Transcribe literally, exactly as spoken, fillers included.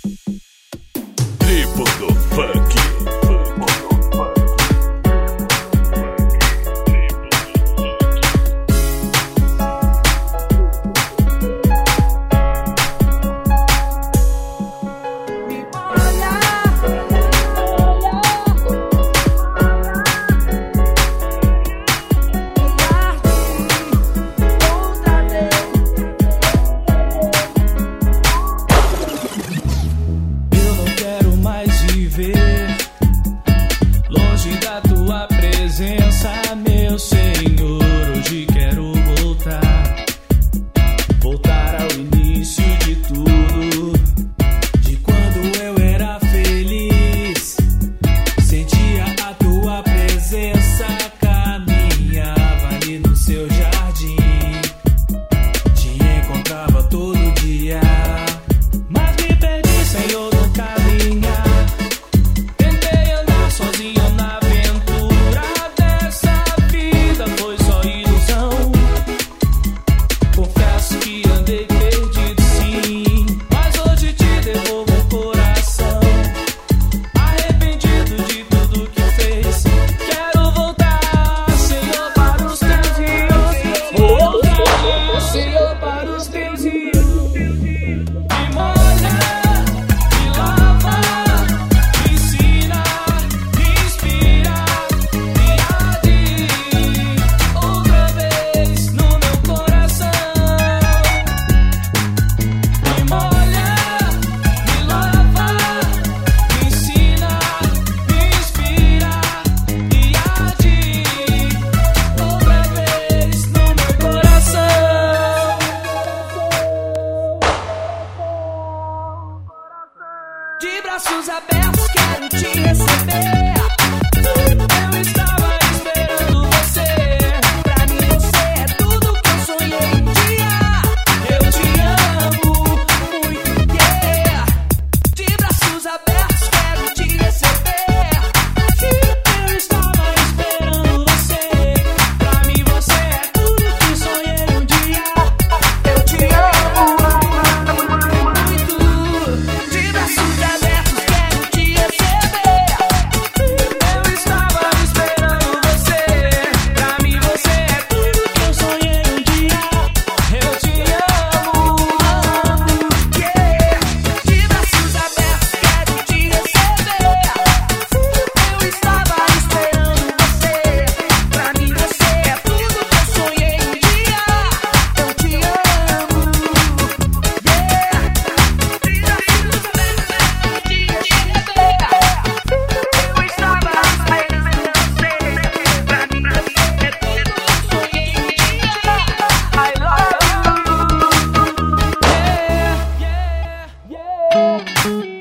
Tribo do Funk. Longe da tua presença, meu Senhor, hoje quero voltar, voltar ao início de tudo, de quando eu era feliz, sentia a tua presença, caminhava ali no seu jardim, te encontrava todo dia, mas me perdi, Senhor, no caminhar. Sozinho na aventura dessa vida, foi só ilusão. Confesso que andei perdido sim, mas hoje te devolvo o coração. Arrependido de tudo que fez, quero voltar, Senhor, para os teus rios. Voltar, Senhor, para os teus rios. Me molha, me lava, me ensina, de braços abertos quero te receber. Eu estava esperando você. Pra mim você é tudo que eu sonhei um dia. Eu te amo muito, yeah. De braços abertos quero te receber. Eu estava esperando você. Pra mim você é tudo que eu sonhei um dia. Eu te amo muito. De braços abertos quero te receber. Eu estava esperando você. Pra mim você é tudo que eu sonhei um dia. Eu te amo, yeah. De braços abertos quero te receber. Eu estava esperando você. Pra mim você é tudo que eu sonhei um dia. Eu te amo, yeah. De braços abertos quero te receber. Eu estava esperando você. Pra mim você é tudo que eu sonhei um dia. I love you, yeah, yeah, yeah.